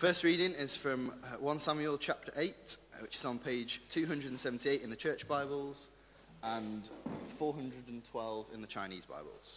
First reading is from 1 Samuel chapter 8, which is on page 278 in the church Bibles and 412 in the Chinese Bibles.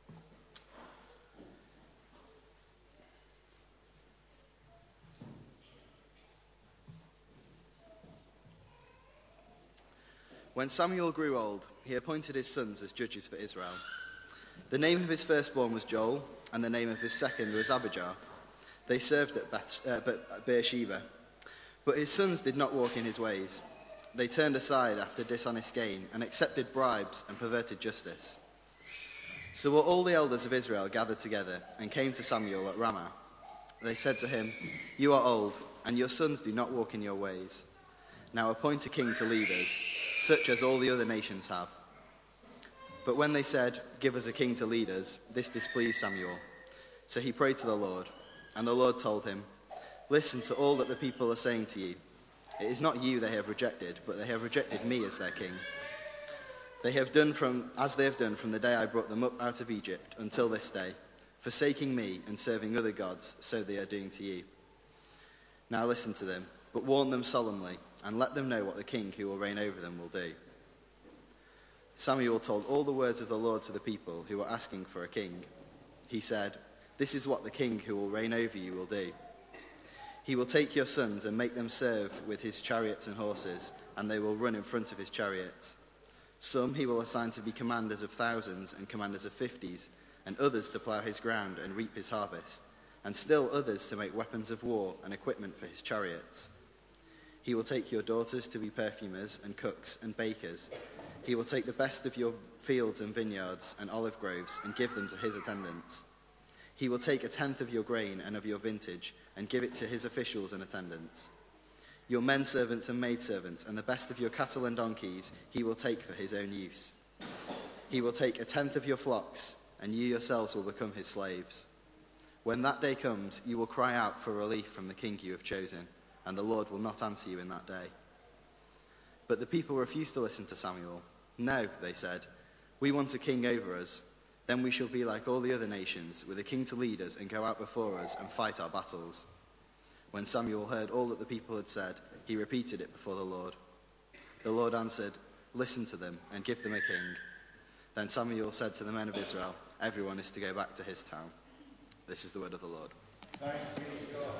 When Samuel grew old, he appointed his sons as judges for Israel. The name of his firstborn was Joel, and the name of his second was Abijah. They served at Beersheba. But his sons did not walk in his ways. They turned aside after dishonest gain and accepted bribes and perverted justice. So all the elders of Israel gathered together and came to Samuel at Ramah. They said to him, "You are old, and your sons do not walk in your ways. Now appoint a king to lead us, such as all the other nations have." But when they said, "Give us a king to lead us," this displeased Samuel. So he prayed to the Lord, and the Lord told him, "Listen to all that the people are saying to you. It is not you they have rejected, but they have rejected me as their king. They have done from the day I brought them up out of Egypt until this day, forsaking me and serving other gods, so they are doing to you. Now listen to them, but warn them solemnly, and let them know what the king who will reign over them will do." Samuel told all the words of the Lord to the people who were asking for a king. He said, "This is what the king who will reign over you will do. He will take your sons and make them serve with his chariots and horses, and they will run in front of his chariots. Some he will assign to be commanders of thousands and commanders of 50s, and others to plough his ground and reap his harvest, and still others to make weapons of war and equipment for his chariots. He will take your daughters to be perfumers and cooks and bakers. He will take the best of your fields and vineyards and olive groves and give them to his attendants. He will take 1/10 of your grain and of your vintage and give it to his officials and attendants. Your men servants and maidservants and the best of your cattle and donkeys he will take for his own use. He will take 1/10 of your flocks, and you yourselves will become his slaves. When that day comes, you will cry out for relief from the king you have chosen, and the Lord will not answer you in that day." But the people refused to listen to Samuel. "No," they said, "we want a king over us. Then we shall be like all the other nations, with a king to lead us and go out before us and fight our battles." When Samuel heard all that the people had said, he repeated it before the Lord. The Lord answered, "Listen to them and give them a king." Then Samuel said to the men of Israel, "Everyone is to go back to his town." This is the word of the Lord. Thanks be to God.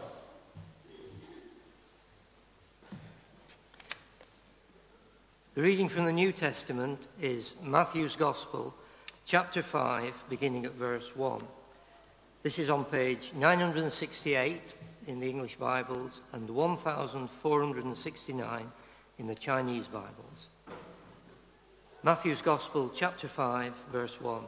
The reading from the New Testament is Matthew's Gospel, chapter 5, beginning at verse 1. This is on page 968 in the English Bibles and 1469 in the Chinese Bibles. Matthew's Gospel, chapter 5, verse 1.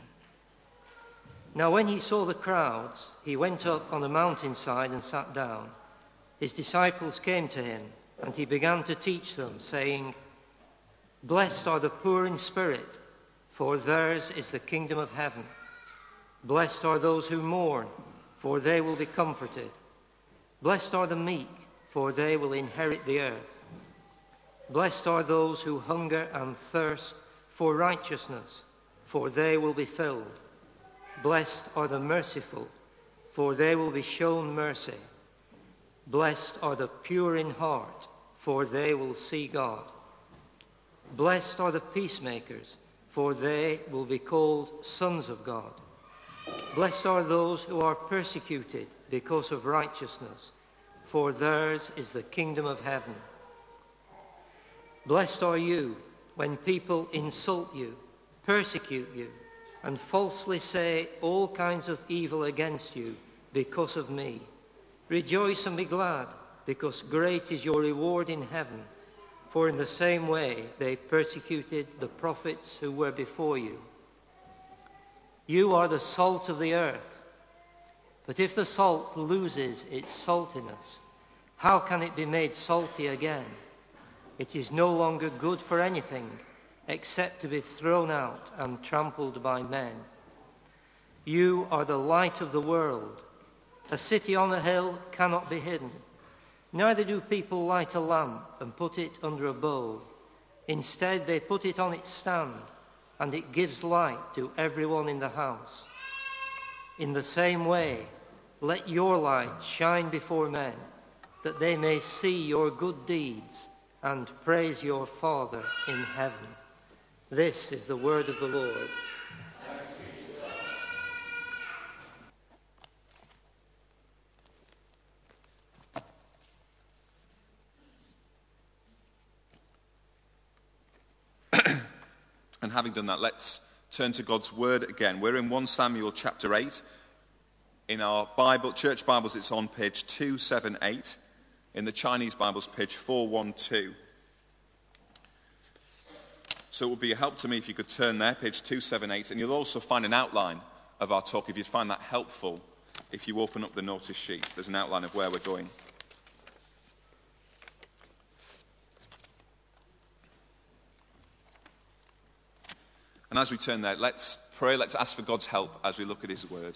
Now when he saw the crowds, he went up on a mountainside and sat down. His disciples came to him, and he began to teach them, saying, "Blessed are the poor in spirit, for theirs is the kingdom of heaven. Blessed are those who mourn, for they will be comforted. Blessed are the meek, for they will inherit the earth. Blessed are those who hunger and thirst for righteousness, for they will be filled. Blessed are the merciful, for they will be shown mercy. Blessed are the pure in heart, for they will see God. Blessed are the peacemakers, for they will be called sons of God. Blessed are those who are persecuted because of righteousness, for theirs is the kingdom of heaven. Blessed are you when people insult you, persecute you, and falsely say all kinds of evil against you because of me. Rejoice and be glad, because great is your reward in heaven. For in the same way they persecuted the prophets who were before you. You are the salt of the earth. But if the salt loses its saltiness, how can it be made salty again? It is no longer good for anything except to be thrown out and trampled by men. You are the light of the world. A city on a hill cannot be hidden. Neither do people light a lamp and put it under a bowl. Instead, they put it on its stand, and it gives light to everyone in the house. In the same way, let your light shine before men, that they may see your good deeds and praise your Father in heaven. This is the word of the Lord. And having done that, let's turn to God's word again. We're in 1 Samuel chapter 8. In our Bible, church Bibles, it's on page 278. In the Chinese Bibles, page 412. So it would be a help to me if you could turn there, page 278. And you'll also find an outline of our talk, if you'd find that helpful. If you open up the notice sheet, there's an outline of where we're going. And as we turn there, let's pray, let's ask for God's help as we look at his word.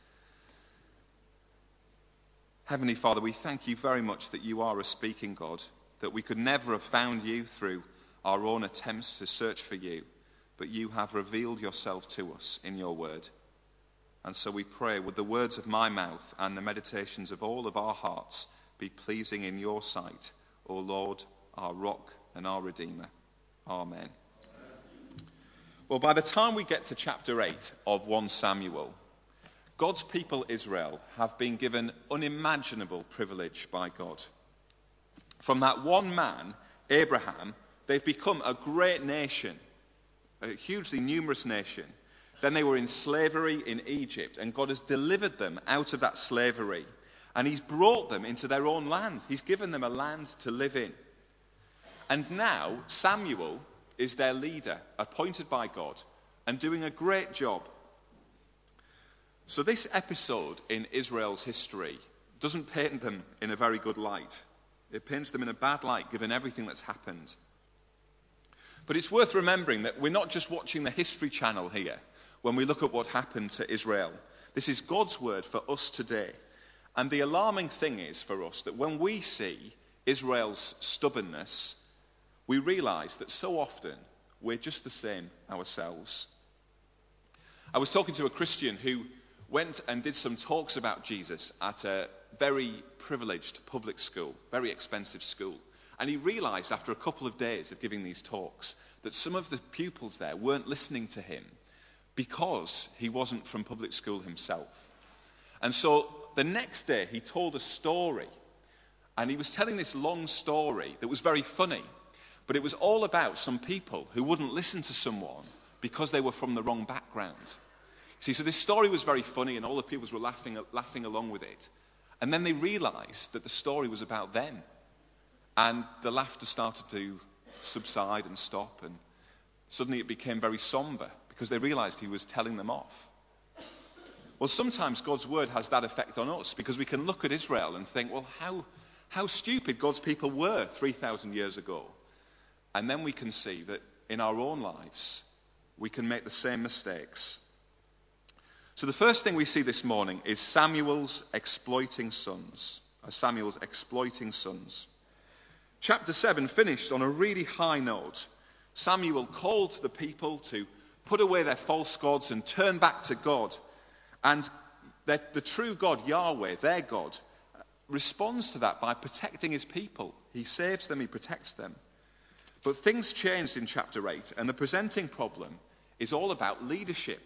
Heavenly Father, we thank you very much that you are a speaking God, that we could never have found you through our own attempts to search for you, but you have revealed yourself to us in your word. And so we pray, would the words of my mouth and the meditations of all of our hearts be pleasing in your sight, O Lord, our rock and our Redeemer. Amen. Well, by the time we get to chapter 8 of 1 Samuel, God's people Israel have been given unimaginable privilege by God. From that one man, Abraham, they've become a great nation, a hugely numerous nation. Then they were in slavery in Egypt, and God has delivered them out of that slavery. And he's brought them into their own land. He's given them a land to live in. And now Samuel is their leader, appointed by God, and doing a great job. So this episode in Israel's history doesn't paint them in a very good light. It paints them in a bad light, given everything that's happened. But it's worth remembering that we're not just watching the History Channel here when we look at what happened to Israel. This is God's word for us today. And the alarming thing is for us that when we see Israel's stubbornness, we realize that so often we're just the same ourselves. I was talking to a Christian who went and did some talks about Jesus at a very privileged public school, very expensive school. And he realized after a couple of days of giving these talks that some of the pupils there weren't listening to him because he wasn't from public school himself. And so the next day he told a story, and he was telling this long story that was very funny. But it was all about some people who wouldn't listen to someone because they were from the wrong background. See, so this story was very funny and all the pupils were laughing along with it. And then they realized that the story was about them. And the laughter started to subside and stop. And suddenly it became very somber because they realized he was telling them off. Well, sometimes God's word has that effect on us because we can look at Israel and think, well, how stupid God's people were 3,000 years ago. And then we can see that in our own lives, we can make the same mistakes. So the first thing we see this morning is Samuel's exploiting sons. Samuel's exploiting sons. Chapter 7 finished on a really high note. Samuel called the people to put away their false gods and turn back to God. And the true God, Yahweh, their God, responds to that by protecting his people. He saves them, he protects them. But things changed in chapter 8, and the presenting problem is all about leadership.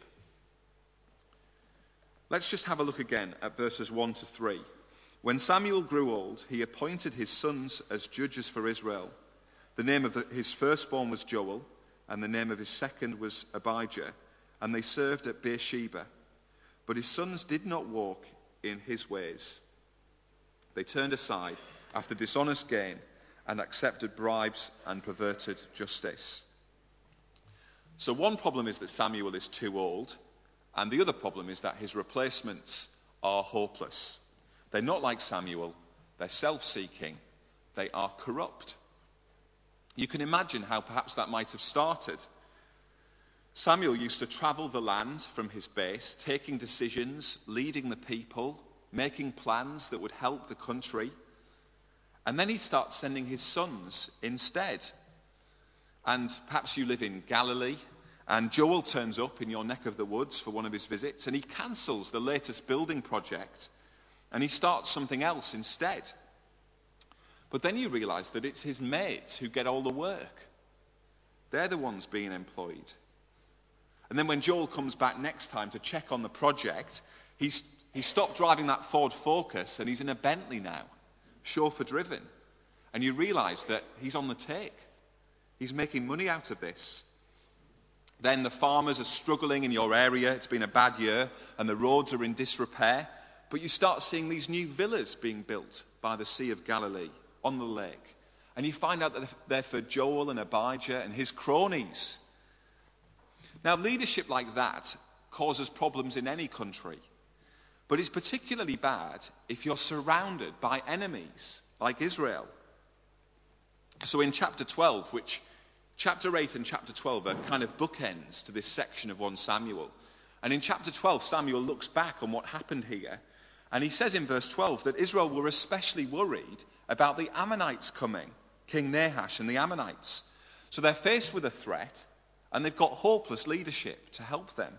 Let's just have a look again at verses 1 to 3. When Samuel grew old, he appointed his sons as judges for Israel. The name of his firstborn was Joel, and the name of his second was Abijah, and they served at Beersheba. But his sons did not walk in his ways. They turned aside after dishonest gain, and accepted bribes and perverted justice. So one problem is that Samuel is too old, and the other problem is that his replacements are hopeless. They're not like Samuel, they're self-seeking, they are corrupt. You can imagine how perhaps that might have started. Samuel used to travel the land from his base, taking decisions, leading the people, making plans that would help the country. And then he starts sending his sons instead. And perhaps you live in Galilee, and Joel turns up in your neck of the woods for one of his visits, and he cancels the latest building project. and he starts something else instead. But then you realize that it's his mates who get all the work. They're the ones being employed. And then when Joel comes back next time to check on the project, he's stopped driving that Ford Focus and he's in a Bentley now, chauffeur driven. And you realize that he's on the take. He's making money out of this. Then the farmers are struggling in your area. It's been a bad year and the roads are in disrepair. But you start seeing these new villas being built by the Sea of Galilee on the lake. And you find out that they're for Joel and Abijah and his cronies. Now, leadership like that causes problems in any country. But it's particularly bad if you're surrounded by enemies like Israel. So in chapter 12, which chapter 8 and chapter 12 are kind of bookends to this section of 1 Samuel. And in chapter 12, Samuel looks back on what happened here. And he says in verse 12 that Israel were especially worried about the Ammonites coming, King Nahash and the Ammonites. So they're faced with a threat, and they've got hopeless leadership to help them.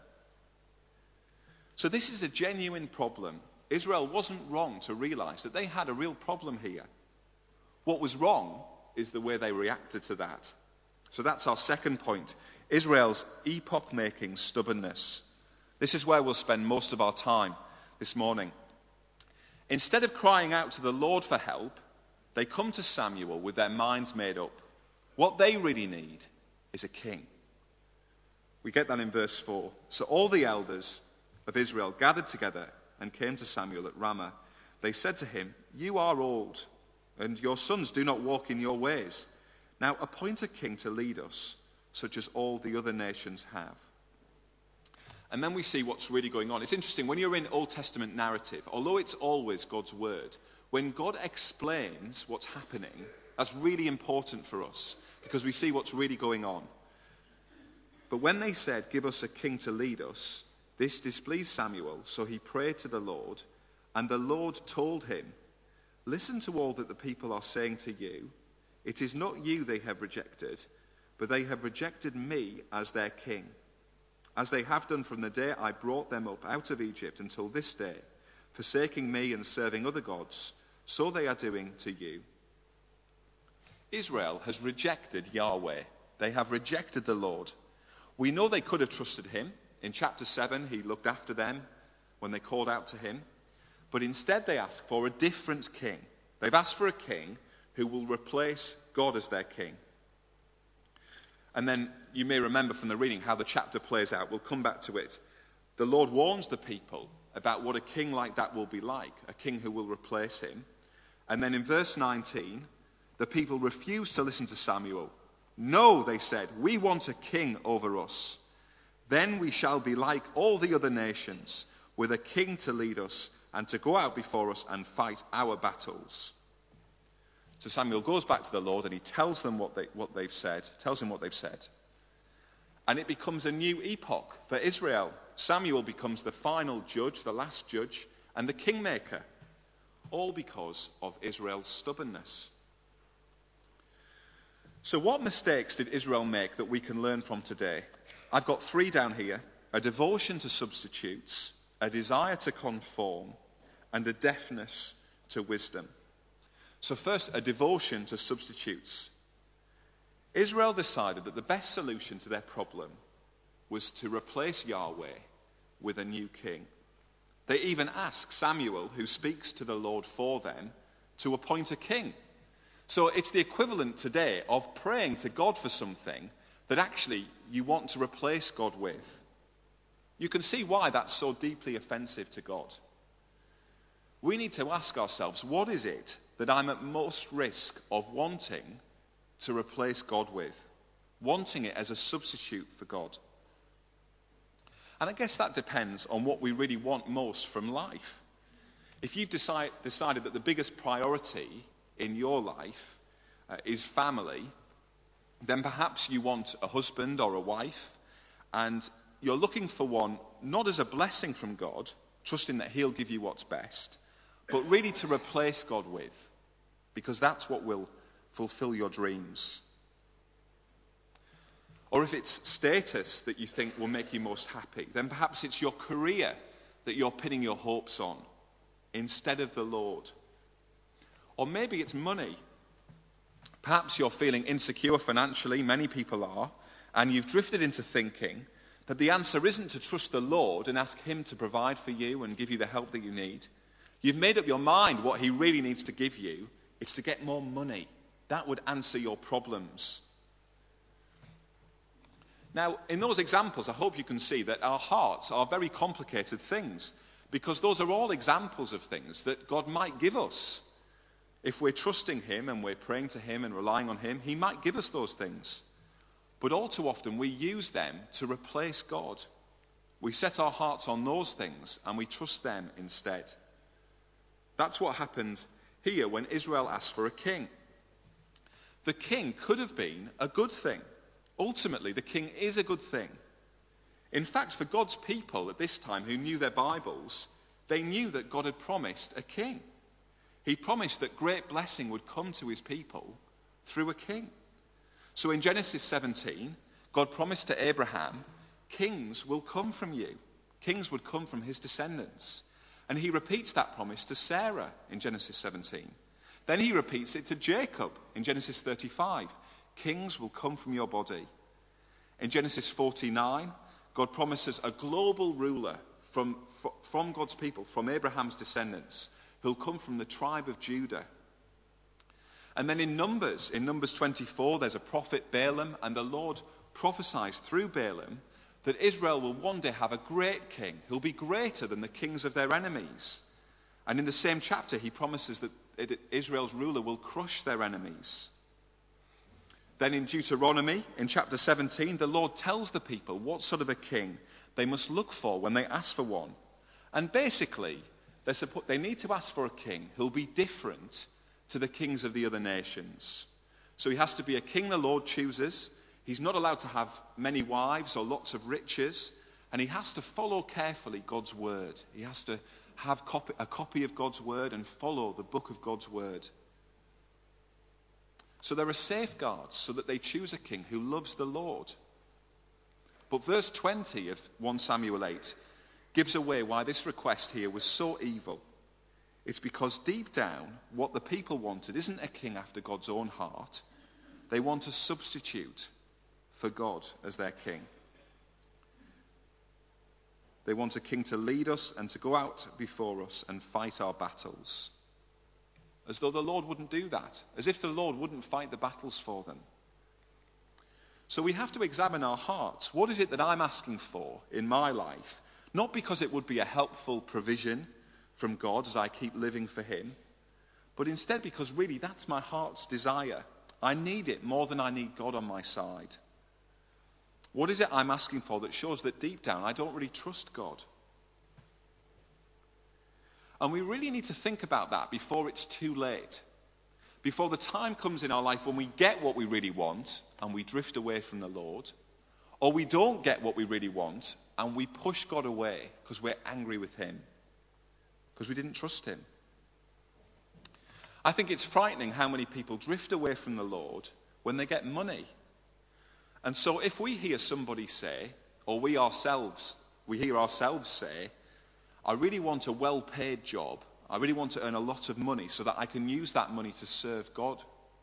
So this is a genuine problem. Israel wasn't wrong to realize that they had a real problem here. What was wrong is the way they reacted to that. So that's our second point, Israel's epoch-making stubbornness. This is where we'll spend most of our time this morning. Instead of crying out to the Lord for help, they come to Samuel with their minds made up. What they really need is a king. We get that in verse 4. So all the elders of Israel gathered together and came to Samuel at Ramah. They said to him, "You are old, and your sons do not walk in your ways. Now appoint a king to lead us, such as all the other nations have." And then we see what's really going on. It's interesting, when you're in Old Testament narrative, although it's always God's word, when God explains what's happening, that's really important for us, because we see what's really going on. But when they said, "Give us a king to lead us," this displeased Samuel, so he prayed to the Lord, and the Lord told him, "Listen to all that the people are saying to you. It is not you they have rejected, but they have rejected me as their king, as they have done from the day I brought them up out of Egypt until this day, forsaking me and serving other gods, so they are doing to you." Israel has rejected Yahweh. They have rejected the Lord. We know they could have trusted him. In chapter 7, he looked after them when they called out to him. But instead they ask for a different king. They've asked for a king who will replace God as their king. And then you may remember from the reading how the chapter plays out. We'll come back to it. The Lord warns the people about what a king like that will be like, a king who will replace him. And then in verse 19, the people refuse to listen to Samuel. "No," they said, "we want a king over us. Then we shall be like all the other nations, with a king to lead us and to go out before us and fight our battles." So Samuel goes back to the Lord and he tells them what they've said. And it becomes a new epoch for Israel. Samuel becomes the final judge, the last judge, and the kingmaker, all because of Israel's stubbornness. So what mistakes did Israel make that we can learn from today? I've got 3 down here: a devotion to substitutes, a desire to conform, and a deafness to wisdom. So first, a devotion to substitutes. Israel decided that the best solution to their problem was to replace Yahweh with a new king. They even ask Samuel, who speaks to the Lord for them, to appoint a king. So it's the equivalent today of praying to God for something that actually you want to replace God with. You can see why that's so deeply offensive to God. We need to ask ourselves, what is it that I'm at most risk of wanting to replace God with? Wanting it as a substitute for God. And I guess that depends on what we really want most from life. If you've decided that the biggest priority in your life is family, then perhaps you want a husband or a wife, and you're looking for one not as a blessing from God, trusting that he'll give you what's best, but really to replace God with, because that's what will fulfill your dreams. Or if it's status that you think will make you most happy, then perhaps it's your career that you're pinning your hopes on. instead of the Lord. Or maybe it's money. Perhaps you're feeling insecure financially, many people are, and you've drifted into thinking that the answer isn't to trust the Lord and ask him to provide for you and give you the help that you need. You've made up your mind what he really needs to give you. It's to get more money. That would answer your problems. Now, in those examples, I hope you can see that our hearts are very complicated things, because those are all examples of things that God might give us. If we're trusting him and we're praying to him and relying on him, he might give us those things. But all too often we use them to replace God. We set our hearts on those things and we trust them instead. That's what happened here when Israel asked for a king. The king could have been a good thing. Ultimately, the king is a good thing. In fact, for God's people at this time who knew their Bibles, they knew that God had promised a king. He promised that great blessing would come to his people through a king. So in Genesis 17, God promised to Abraham, kings will come from you. Kings would come from his descendants. And he repeats that promise to Sarah in Genesis 17. Then he repeats it to Jacob in Genesis 35. Kings will come from your body. In Genesis 49, God promises a global ruler from God's people, from Abraham's descendants, who'll come from the tribe of Judah. And then in Numbers 24, there's a prophet Balaam, and the Lord prophesies through Balaam that Israel will one day have a great king who'll be greater than the kings of their enemies. And in the same chapter, he promises that Israel's ruler will crush their enemies. Then in Deuteronomy, in chapter 17, the Lord tells the people what sort of a king they must look for when they ask for one. And basically, they need to ask for a king who'll be different to the kings of the other nations. So he has to be a king the Lord chooses. He's not allowed to have many wives or lots of riches. And he has to follow carefully God's word. He has to have a copy of God's word and follow the book of God's word. So there are safeguards so that they choose a king who loves the Lord. But verse 20 of 1 Samuel 8 gives away why this request here was so evil. It's because deep down, what the people wanted isn't a king after God's own heart. They want a substitute for God as their king. They want a king to lead us and to go out before us and fight our battles. As though the Lord wouldn't do that. As if the Lord wouldn't fight the battles for them. So we have to examine our hearts. What is it that I'm asking for in my life? Not because it would be a helpful provision from God as I keep living for him, but instead because really that's my heart's desire. I need it more than I need God on my side. What is it I'm asking for that shows that deep down I don't really trust God? And we really need to think about that before it's too late. Before the time comes in our life when we get what we really want and we drift away from the Lord, or we don't get what we really want and we push God away because we're angry with him, because we didn't trust him. I think it's frightening how many people drift away from the Lord when they get money. And so if we hear somebody say, or we hear ourselves say, I really want a well-paid job. I really want to earn a lot of money so that I can use that money to serve God.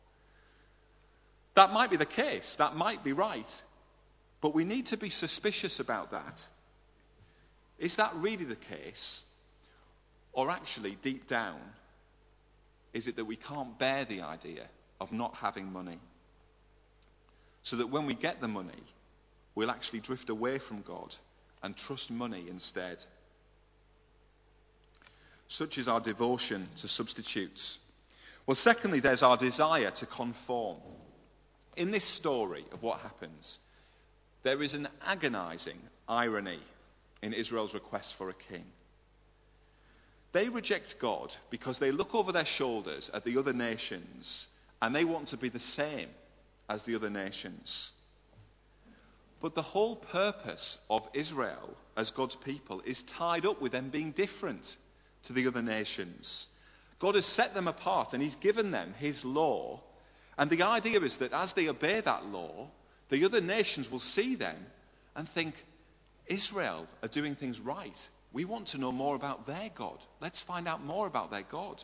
That might be the case. That might be right. But we need to be suspicious about that. Is that really the case? Or actually, deep down, is it that we can't bear the idea of not having money? So that when we get the money, we'll actually drift away from God and trust money instead. Such is our devotion to substitutes. Well, secondly, there's our desire to conform. In this story of what happens, there is an agonizing irony in Israel's request for a king. They reject God because they look over their shoulders at the other nations and they want to be the same as the other nations. But the whole purpose of Israel as God's people is tied up with them being different to the other nations. God has set them apart and he's given them his law. And the idea is that as they obey that law, the other nations will see them and think, Israel are doing things right. We want to know more about their God. Let's find out more about their God.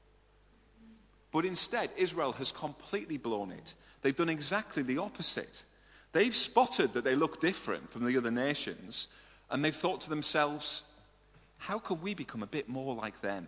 But instead, Israel has completely blown it. They've done exactly the opposite. They've spotted that they look different from the other nations, and they've thought to themselves, how could we become a bit more like them?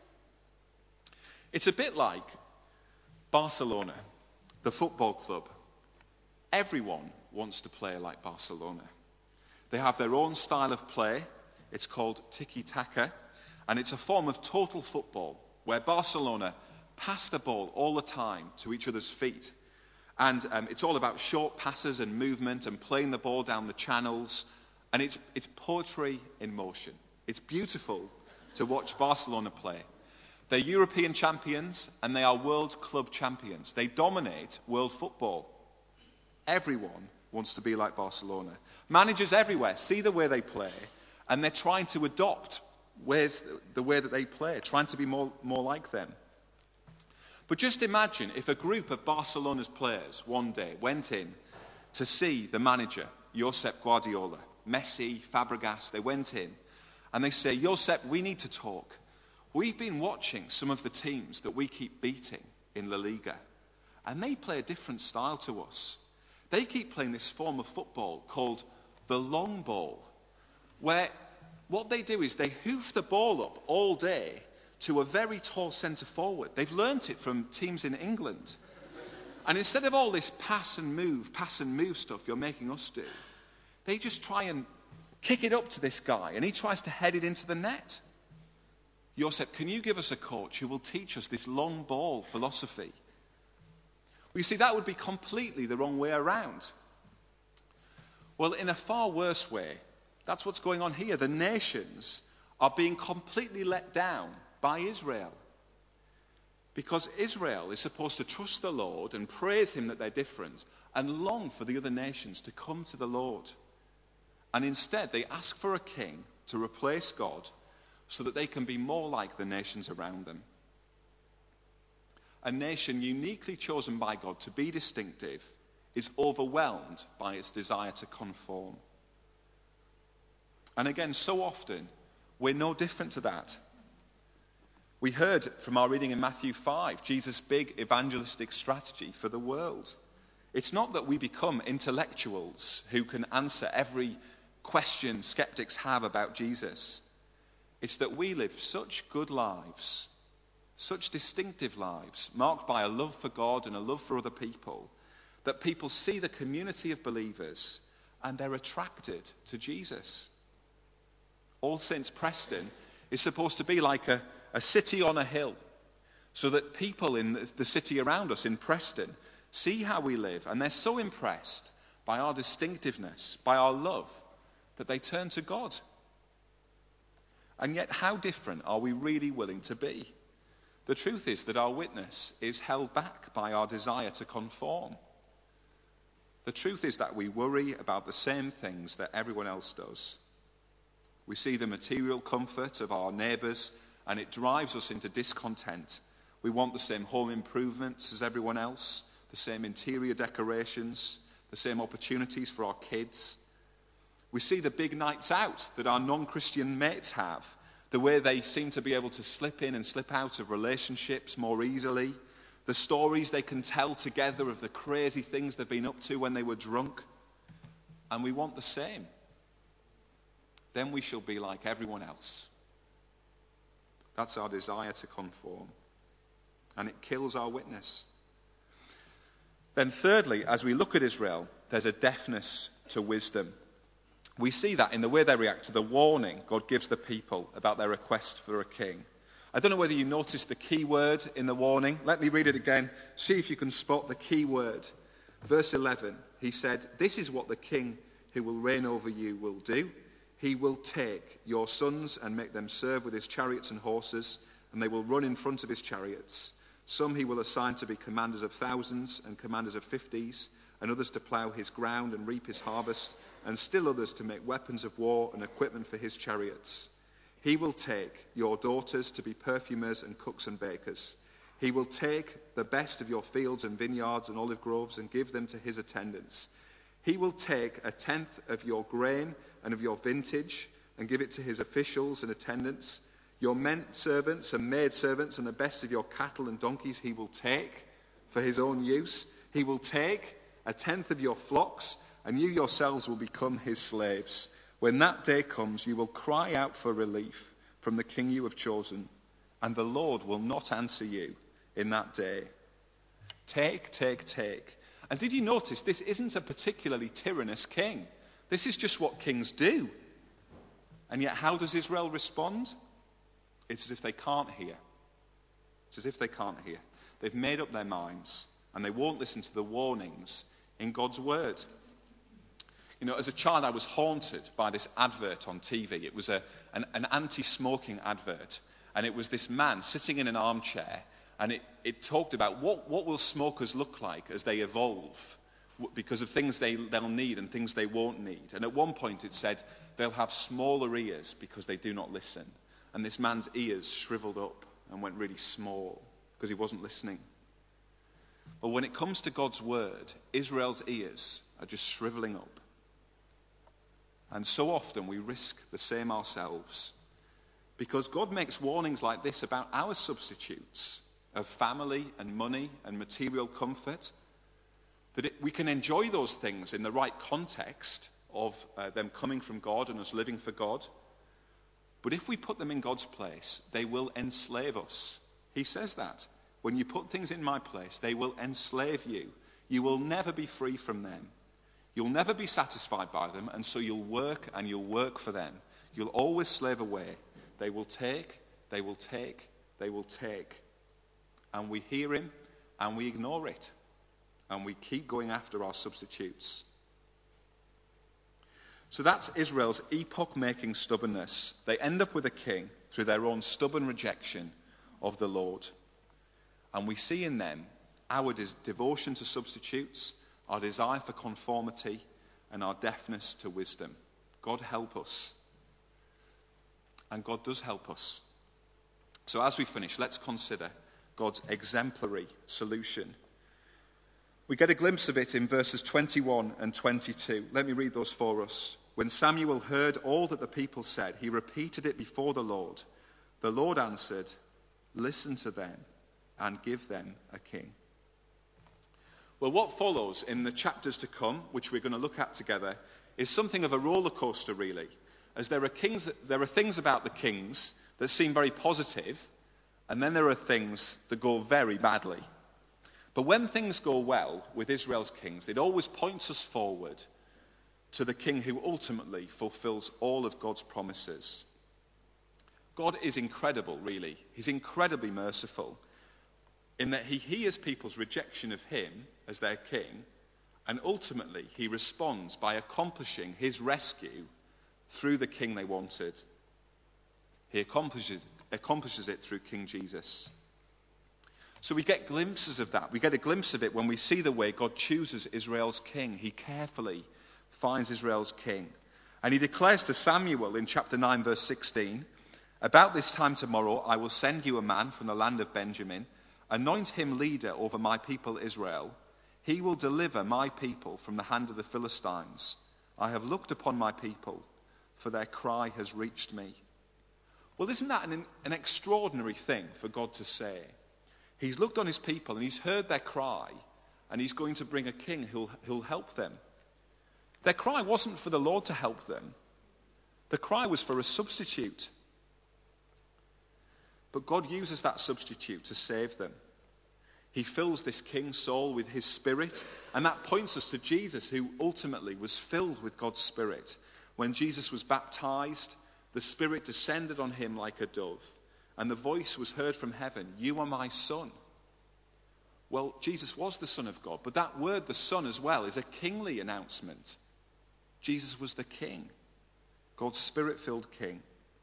It's a bit like Barcelona, the football club. Everyone wants to play like Barcelona. They have their own style of play. It's called tiki-taka, and it's a form of total football where Barcelona pass the ball all the time to each other's feet. And it's all about short passes and movement and playing the ball down the channels. And it's poetry in motion. It's beautiful to watch Barcelona play. They're European champions and they are world club champions. They dominate world football. Everyone wants to be like Barcelona. Managers everywhere see the way they play and they're trying to adopt the way that they play, trying to be more like them. But just imagine if a group of Barcelona's players one day went in to see the manager, Josep Guardiola, Messi, Fabregas. They went in and they say, Josep, we need to talk. We've been watching some of the teams that we keep beating in La Liga, and they play a different style to us. They keep playing this form of football called the long ball, where what they do is they hoof the ball up all day to a very tall centre forward. They've learnt it from teams in England. And instead of all this pass and move stuff you're making us do, they just try and kick it up to this guy, and he tries to head it into the net. Josep, can you give us a coach who will teach us this long ball philosophy? Well, you see, that would be completely the wrong way around. Well, in a far worse way, that's what's going on here. The nations are being completely let down by Israel. Because Israel is supposed to trust the Lord and praise him that they're different and long for the other nations to come to the Lord. And instead, they ask for a king to replace God so that they can be more like the nations around them. A nation uniquely chosen by God to be distinctive is overwhelmed by its desire to conform. And again, so often, we're no different to that. We heard from our reading in Matthew 5, Jesus' big evangelistic strategy for the world. It's not that we become intellectuals who can answer every question skeptics have about Jesus. It's that we live such good lives, such distinctive lives, marked by a love for God and a love for other people, that people see the community of believers and they're attracted to Jesus. All Saints Preston is supposed to be like a city on a hill, so that people in the city around us in Preston see how we live, and they're so impressed by our distinctiveness, by our love, that they turn to God. And yet, how different are we really willing to be? The truth is that our witness is held back by our desire to conform. The truth is that we worry about the same things that everyone else does. We see the material comfort of our neighbours, and it drives us into discontent. We want the same home improvements as everyone else, the same interior decorations, the same opportunities for our kids. We see the big nights out that our non-Christian mates have, the way they seem to be able to slip in and slip out of relationships more easily, the stories they can tell together of the crazy things they've been up to when they were drunk. And we want the same. Then we shall be like everyone else. That's our desire to conform. And it kills our witness. Then thirdly, as we look at Israel, there's a deafness to wisdom. We see that in the way they react to the warning God gives the people about their request for a king. I don't know whether you noticed the key word in the warning. Let me read it again. See if you can spot the key word. Verse 11, he said, "This is what the king who will reign over you will do. He will take your sons and make them serve with his chariots and horses, and they will run in front of his chariots. Some he will assign to be commanders of thousands and commanders of 50s, and others to plough his ground and reap his harvest, and still others to make weapons of war and equipment for his chariots. He will take your daughters to be perfumers and cooks and bakers. He will take the best of your fields and vineyards and olive groves and give them to his attendants. He will take 1/10 of your grain and of your vintage, and give it to his officials and attendants. Your men servants and maid servants and the best of your cattle and donkeys he will take for his own use. He will take 1/10 of your flocks, and you yourselves will become his slaves. When that day comes, you will cry out for relief from the king you have chosen, and the Lord will not answer you in that day. Take, take, take. And did you notice this isn't a particularly tyrannous king? This is just what kings do. And yet how does Israel respond? It's as if they can't hear. It's as if they can't hear. They've made up their minds, and they won't listen to the warnings in God's word. You know, as a child, I was haunted by this advert on TV. It was an anti-smoking advert, and it was this man sitting in an armchair, and it talked about what will smokers look like as they evolve because of things they'll need and things they won't need. And at one point it said they'll have smaller ears because they do not listen. And this man's ears shriveled up and went really small because he wasn't listening. But when it comes to God's word, Israel's ears are just shriveling up. And so often we risk the same ourselves, because God makes warnings like this about our substitutes of family and money and material comfort, that we can enjoy those things in the right context of them coming from God and us living for God. But if we put them in God's place, they will enslave us. He says that. When you put things in my place, they will enslave you. You will never be free from them. You'll never be satisfied by them, and so you'll work and you'll work for them. You'll always slave away. They will take, they will take, they will take. And we hear him and we ignore it. And we keep going after our substitutes. So that's Israel's epoch-making stubbornness. They end up with a king through their own stubborn rejection of the Lord. And we see in them our devotion to substitutes, our desire for conformity, and our deafness to wisdom. God help us. And God does help us. So as we finish, let's consider God's exemplary solution. We get a glimpse of it in verses 21 and 22. Let me read those for us. When Samuel heard all that the people said, he repeated it before the Lord. The Lord answered, "Listen to them and give them a king." Well, what follows in the chapters to come, which we're going to look at together, is something of a roller coaster, really. As there are things about the kings that seem very positive, and then there are things that go very badly. But when things go well with Israel's kings, it always points us forward to the king who ultimately fulfills all of God's promises. God is incredible, really. He's incredibly merciful in that he hears people's rejection of him as their king, and ultimately he responds by accomplishing his rescue through the king they wanted. He accomplishes it through King Jesus. So we get glimpses of that. We get a glimpse of it when we see the way God chooses Israel's king. He carefully finds Israel's king. And he declares to Samuel in chapter 9, verse 16, "About this time tomorrow I will send you a man from the land of Benjamin. Anoint him leader over my people Israel. He will deliver my people from the hand of the Philistines. I have looked upon my people, for their cry has reached me." Well, isn't that an extraordinary thing for God to say? He's looked on his people and he's heard their cry, and he's going to bring a king who'll help them. Their cry wasn't for the Lord to help them. The cry was for a substitute. But God uses that substitute to save them. He fills this King Saul with his Spirit, and that points us to Jesus, who ultimately was filled with God's Spirit. When Jesus was baptized, the Spirit descended on him like a dove, and the voice was heard from heaven, "You are my Son." Well, Jesus was the Son of God, but that word, the Son, as well, is a kingly announcement. Jesus was the King, God's Spirit-filled King.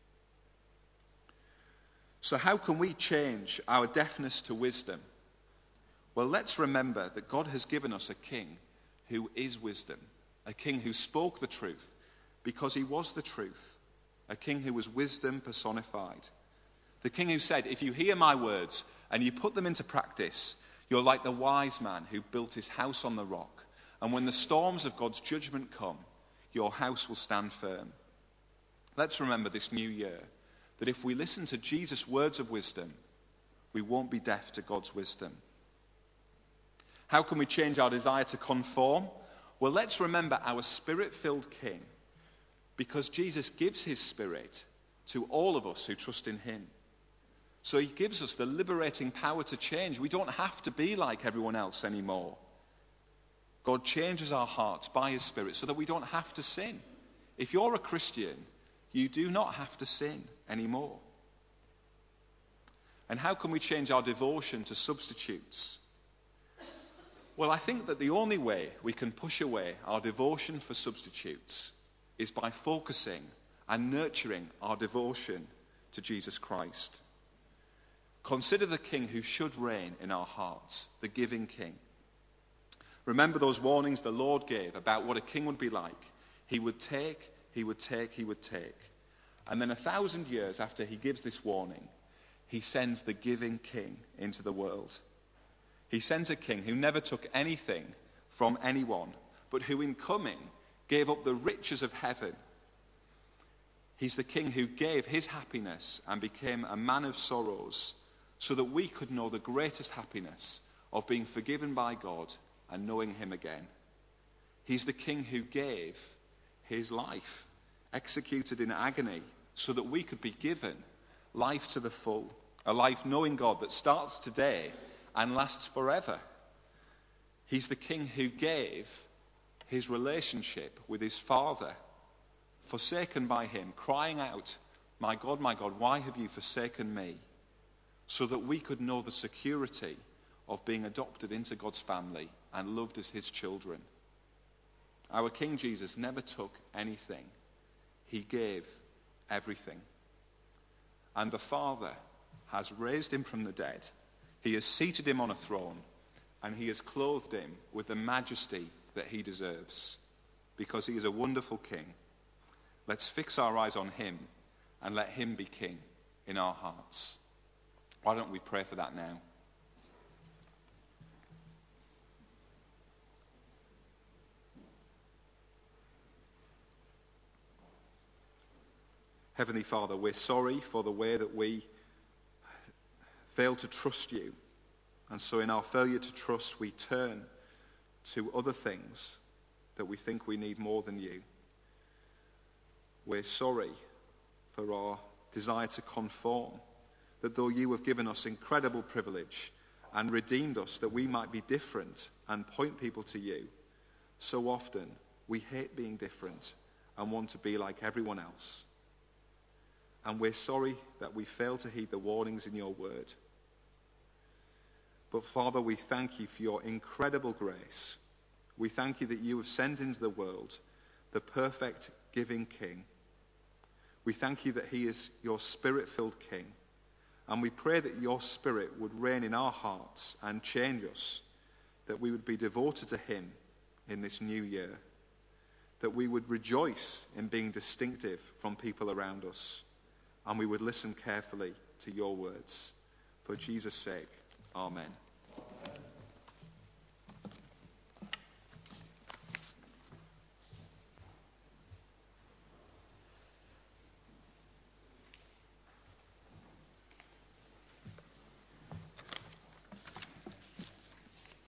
So how can we change our deafness to wisdom? Well, let's remember that God has given us a king who is wisdom, a king who spoke the truth because he was the truth, a king who was wisdom personified. The king who said, "If you hear my words and you put them into practice, you're like the wise man who built his house on the rock. And when the storms of God's judgment come, your house will stand firm." Let's remember this new year that if we listen to Jesus' words of wisdom, we won't be deaf to God's wisdom. How can we change our desire to conform? Well, let's remember our Spirit-filled King, because Jesus gives his Spirit to all of us who trust in him. So he gives us the liberating power to change. We don't have to be like everyone else anymore. God changes our hearts by his Spirit so that we don't have to sin. If you're a Christian, you do not have to sin anymore. And how can we change our devotion to substitutes? Well, I think that the only way we can push away our devotion for substitutes is by focusing and nurturing our devotion to Jesus Christ. Consider the King who should reign in our hearts, the giving King. Remember those warnings the Lord gave about what a king would be like. He would take, he would take, he would take. And then 1,000 years after he gives this warning, he sends the giving King into the world. He sends a king who never took anything from anyone, but who in coming gave up the riches of heaven. He's the king who gave his happiness and became a man of sorrows so that we could know the greatest happiness of being forgiven by God and knowing him again. He's the king who gave his life, executed in agony, so that we could be given life to the full, a life knowing God that starts today and lasts forever. He's the king who gave his relationship with his Father, forsaken by him, crying out, my God, why have you forsaken me?" So that we could know the security of being adopted into God's family and loved as his children. Our King Jesus never took anything. He gave everything. And the Father has raised him from the dead. He has seated him on a throne, and he has clothed him with the majesty that he deserves, because he is a wonderful King. Let's fix our eyes on him and let him be King in our hearts. Why don't we pray for that now? Heavenly Father, we're sorry for the way that we fail to trust you. And so in our failure to trust, we turn to other things that we think we need more than you. We're sorry for our desire to conform, that though you have given us incredible privilege and redeemed us that we might be different and point people to you, so often we hate being different and want to be like everyone else. And we're sorry that we fail to heed the warnings in your word. But Father, we thank you for your incredible grace. We thank you that you have sent into the world the perfect giving King. We thank you that he is your Spirit-filled King. And we pray that your Spirit would reign in our hearts and change us, that we would be devoted to him in this new year, that we would rejoice in being distinctive from people around us, and we would listen carefully to your words. For Jesus' sake, amen.